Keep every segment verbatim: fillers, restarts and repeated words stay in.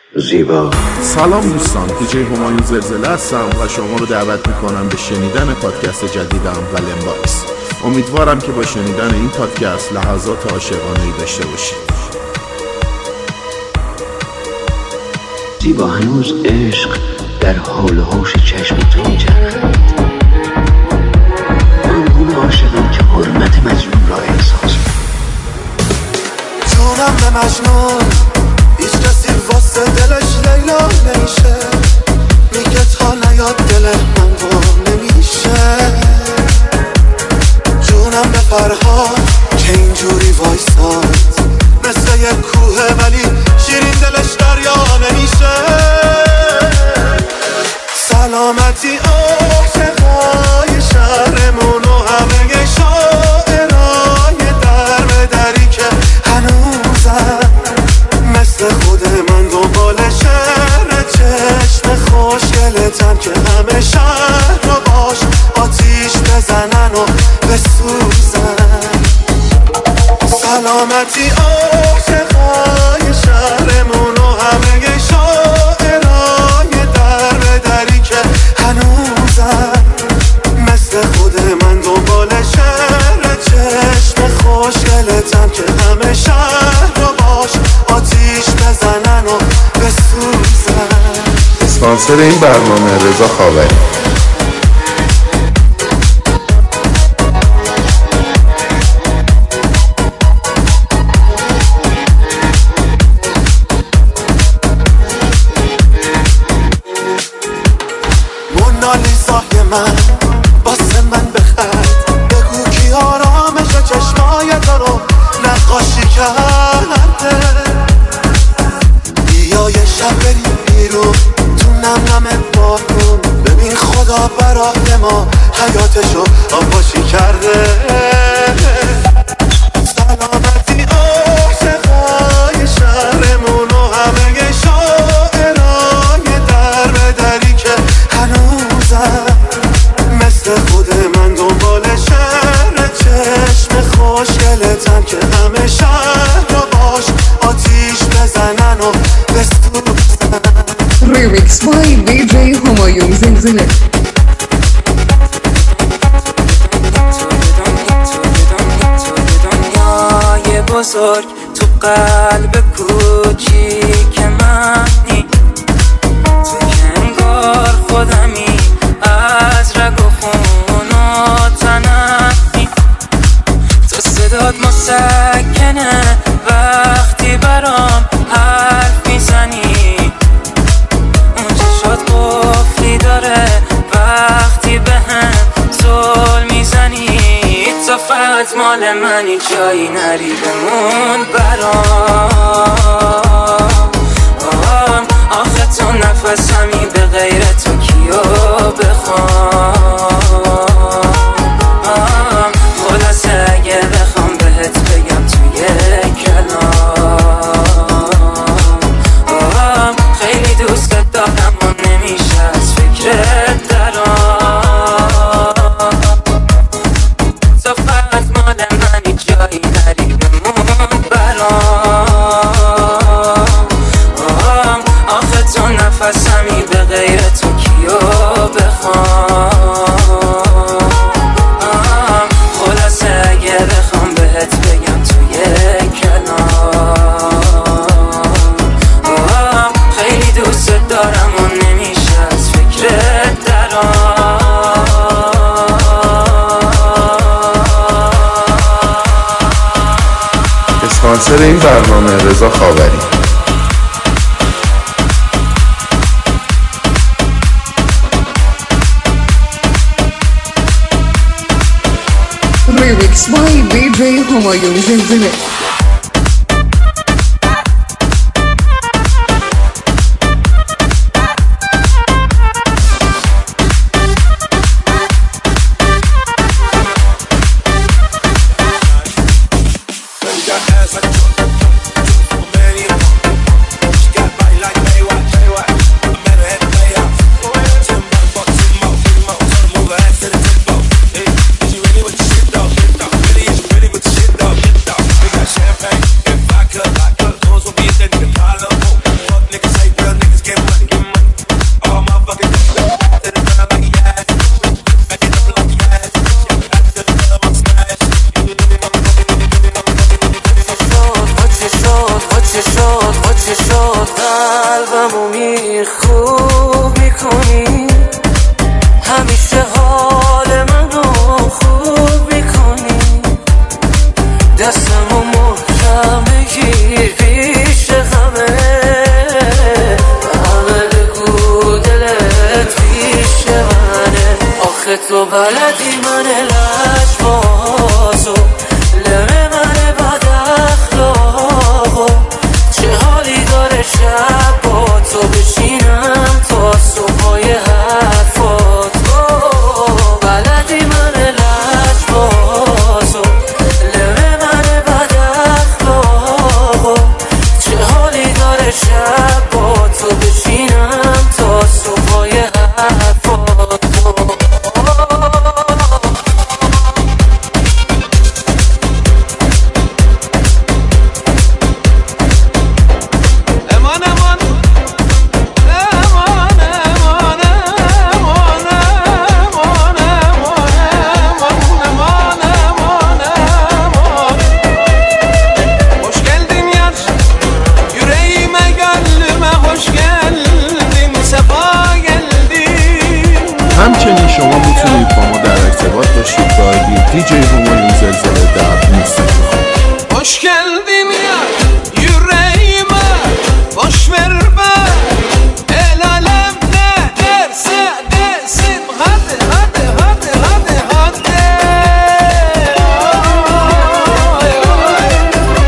زیبا. سلام دوستان، دیجی همایون زلزله هستم و شما رو دعوت میکنم به شنیدن پادکست جدیدم ولن باکس. امیدوارم که با شنیدن این پادکست لحظات عاشقانه‌ای داشته باشید. زیبا، هنوز عشق در حال و حوش چشم تو میچرخد. من گونه عاشقم که حرمت مجنون را احساس جونم به مجنون، هیچ کسی واسه دلش لیلا نمیشه. میگه تا نیاد دل من گم نمیشه. جونم به فرهاد که اینجوری وایساد، مثل یک کوه ولی شیرین دلش دریا نمیشه. سلامتی عاشقای شهرمون و همه شاعرای در به دری که هنوزم مثل خود من دنبال شهر چشم خوشگلتم که همه شهر رو باش آتیش بزنن و بسوزن. سلامتی عاشقای شهرمون و همه شاعرای در به دری که هنوزم مثل خود من دنبال شهر چشم خوشگلتم که همه شهر رو باش آتیش بزنن و بسوزن. اسپانسر این برنامه رضا خاوری. مونالیزای من واسه من بخند، بگو کی آرامش چشمای تو رو نقاشی کرده. بیا یه شب بریم بیرون تو نم نم بارون، ببین خدا برای ما حیاتشو آباشی کرده. سلامتی عاشقای شهرمون و همه شاعرای در به دری که هنوزم مثل خود من دنبال شهر چشم خوشگلتم که همه شهر رو باش آتیش بزنن و بسوزن. ریمیکس بای دیجی همایون زلزله. دنیای بزرگ تو قلب کوچیک منی، تو که انگار خودمی از رگ و خون و تنمی. تو صدات مسکنه وقتی برام حرف میزنی، اون چشات قفلی داره وقتی به هم زل میزنی. تو فقط مال منی، جایی نری بمون برام. آخه تو نفسمی، به غیر تو کیو بخوام. خلاصه اگه بخوام بهت بگم توی کلام، خیلی دوستت دارم و نمیشه از فکرت درام. تو فقط مال منی، جایی نری بمون برام. آخه تو نفسمی، به غیر تو کیو بخوام. خلاصه اگه بخوام بهت بگم توی کلام، خیلی دوستت دارم و نمیشه از فکرت درام. اسپانسر این برنامه رضا خاوری. ریمیکس بای دیجی همایون زلزله. Really with the shit though, قلبمو می خوب میکنی، همیشه حال منو خوب میکنی، دستمو محکم بگیر پیش همه، همه بگو دلت پیش منه. آخه تو بلدی من لجبازو، لمه من بد اخلاقو، چه حالی داره شب با تو بشینم تا صبحای حرفاتو. بلدی من لجبازو، لمه من بد اخلاقو، چه حالی داره شب با تو بشینم تا صبحای حرفاتو. همچنین شما میتونید با ما در ارتباط باشید با آیدی دیجی همایون زلزله در اینستاگرام. hoş geldin ya yüreğime, boş ver be, el alem ne derse desin, hadi hadi hadi hadi hadi. Ay, ay.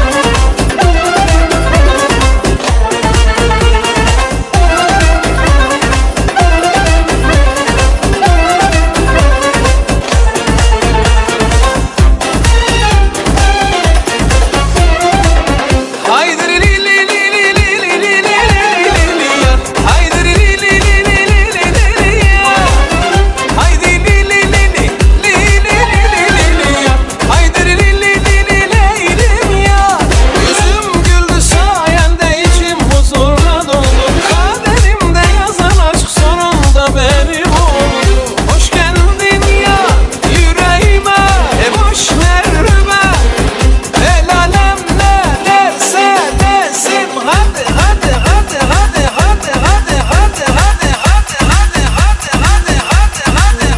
Haydi li li li li li li li li li li ya. Haydi li li li li li li li li ya. Haydi li li li li li li li li ya. Haydi li li li li li ya. Yüzüm güldü sayende, içim huzurla doldu, kaderimde yazan aşk sonunda benim oldu. Hoş geldin ya yüreğime, e boş ver be, el alem ne derse desin, hadi hadi hadi hadi hadi hadi hadi hadi hadi hadi hadi hadi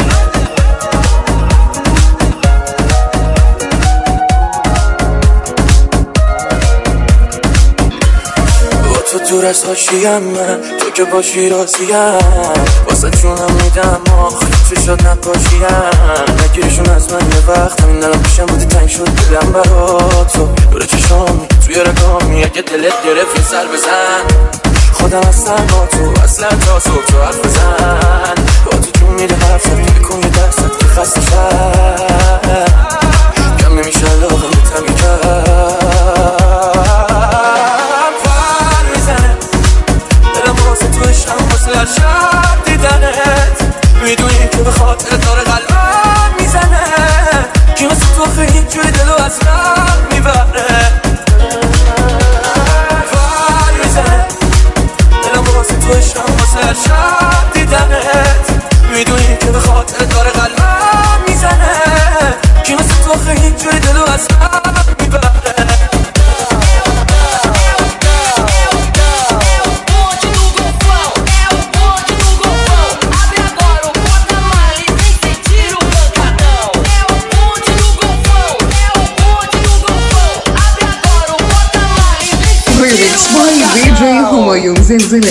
با تو دور از حاشیم من، تو که باشی راضیم، واسه جونم میدم آخ چه شد نپاشیم، نگیرشون از من یه وقت، همین الان پیشم بودی تنگ شد دلم برا تو، دور چشامی توی رگامی، اگه دلت گرفت یه سر بزن، خودم هستم با تو اصلا تا صبح تو حرف بزن، با تو جون میده حرفت بکن یه دستت که خسته شد، کم نمیشه علاقه بتم یکم پر میزنه، دلم واسه تو عشقم واسه هر شب دیدنت، میدونی که به خاطر داره قلبم میزنه، کی مثل تو خیلی جوی دلو از رب میبره. پر میزنه، دلم واسه تو عشقم واسه هر شب دیدنت، میدونی که به خاطر داره قلبم میزنه، کی مثل تو خیلی جوی دلو از رب میبره. Remix by دیجی همایون زلزله.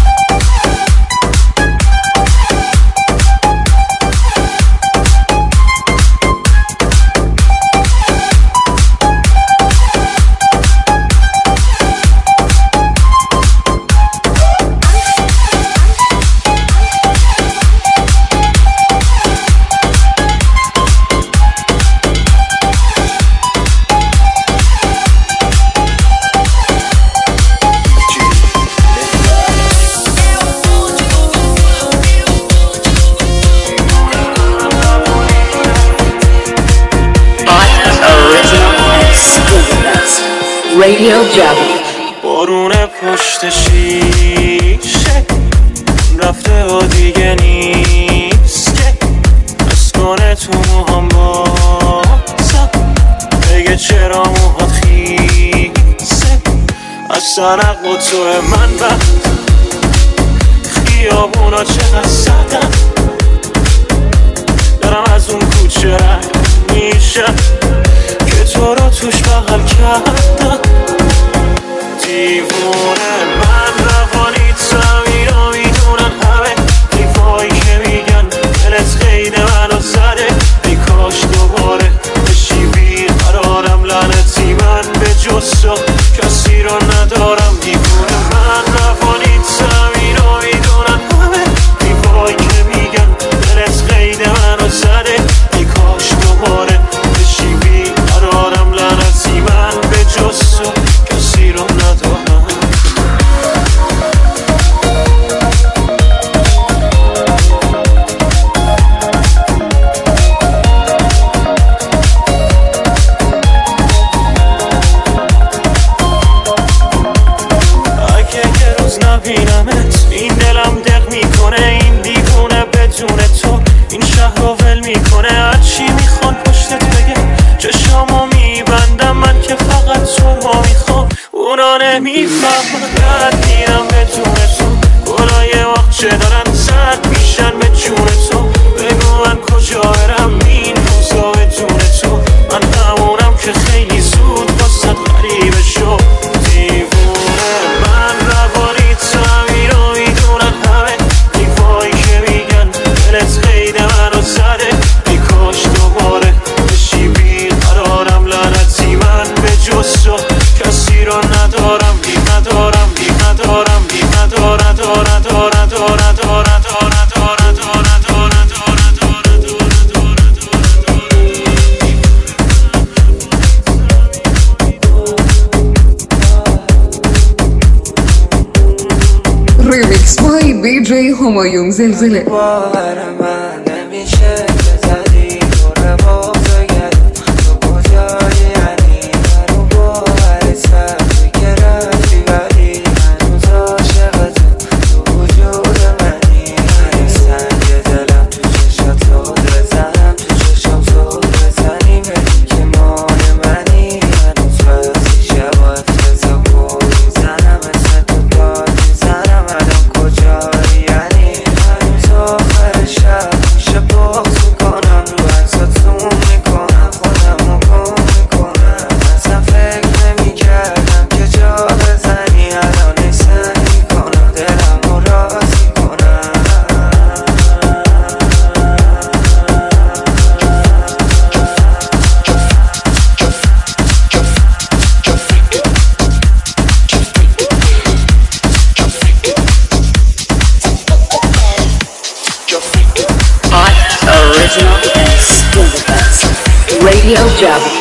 Radio Java. بارون پشت شیشه رفته و دیگه نیست که مسکن تو موهام بازم بگه چرا موهات خیسه، اصلا عقل تو من وقت خیابونا چقدر سردن دارم از اون کوچه رنگ میشم که تو رو توش بغل کردم دیوونه من روانی تمینا میدونن همه دیفایی که میگن دلت قید منو زده ای کاش دوباره بشی بیقرارم لعنتی من به جز تو کسی رو ندارم دیوونه من روانی تمینا میدونن همه دیفایی که میگن دلت قید منو زده ای کاش دوباره بشی بیقرارم لعنتی من به جز تو کسی رو ندارم نبینمت این دلم دق میکنه این دیوونه بدون تو این شهر رو ول میکنه هرچی میخوان پشتت بگه چشامو میبندم من که فقط تو رو میخوام اونا نمیفهمن رد میرم بدون تو گلای وقت دارن زد میشن به جون تو بگو من کجا برم این روزا بدون تو من همونم که خیلی زود باست غریبه شو دیوونه من روانی تمینا میدونن همه دیوایی که میگن دلت قید منو زده ای کاش دوباره بشی بیقرارم لعنتی من به جز تو کسی رو ندارم بی ندارم بی ندارم بی ندارم دارم دارم دارم دارم دارم دارم دارم دارم Remix by بی جی همایون زلزله باور من نمیشه بزدی تو رباز گرد تو کجایی یعنی منو باور سخت که رفتی ولی هنوز عاشقتم تو وجود منی هنی سنگ دلم تو چشم زود بزنم تو چشم زود بزنی بگی که مال منی هنوز وقتی شب افتزا کن میزنم مثل تو داد میزنم الان کجایی یعنی هنوز آخر شب میشه باز میکنم رو عکسات زوم میکنم خودم رو گم میکنم اصلا فکر نمیکردم که جا بزنی الان احسن میکنم دلم رو راز میکنم Hot, original, and still the best. Radio Java.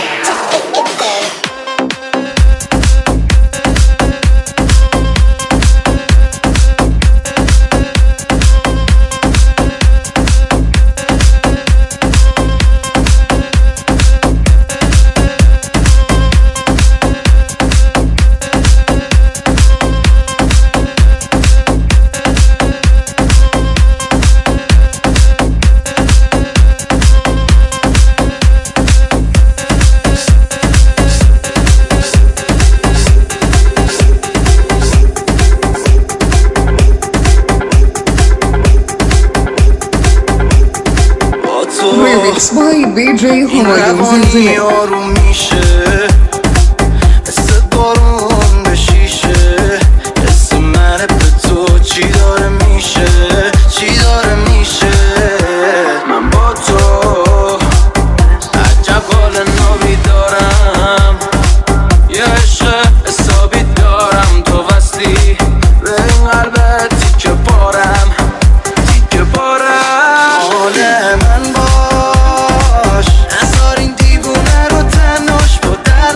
Remix by بی جی همایون زلزله آروم میشه مثل بارون به شیشه حس من به تو چی داره میشه چی داره میشه من با تو عجب حال نابی دارم یه عشق حسابی دارم تو وستی به این قلبت تیکه پارم تیکه پارم حال من باش نزار این دیوونه رو تناش با در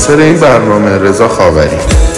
اسپانسر این برنامه رضا خاوری.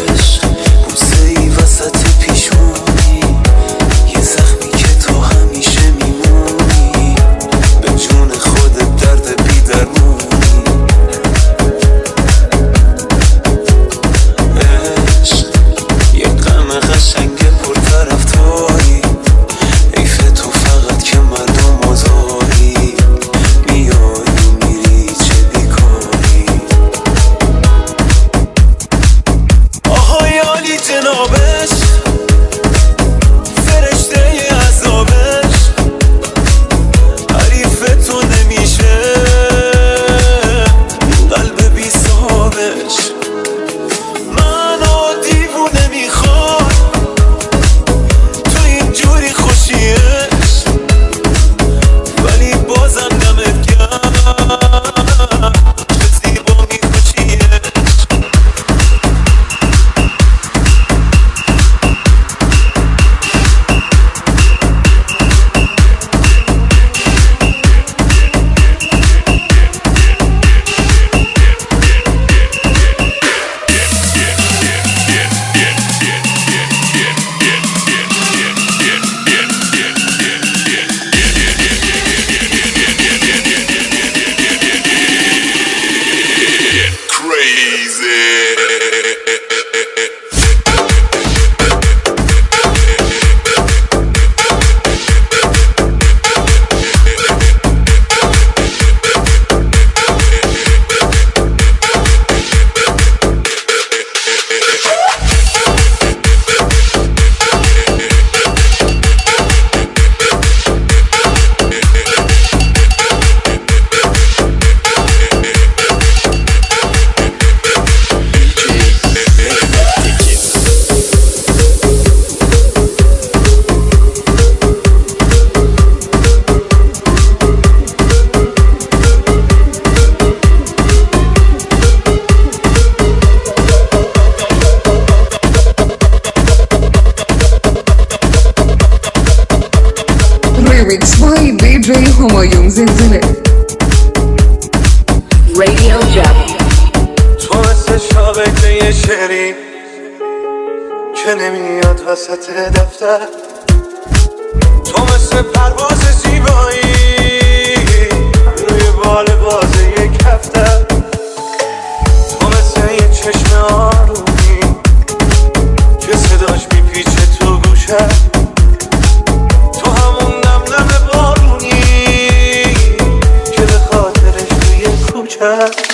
Remix by دی جی همایون زلزله. Radio Jabba. تو مثل شابکه شعری که نمیاد وسط دفتر، تو مثل پرواز زیبایی روی بال بازه یک هفته، تو مثل یه چشم آرومی که صداش میپیچه تو گوشه، تو همون نم نم بارونی که به خاطرش توی کوچه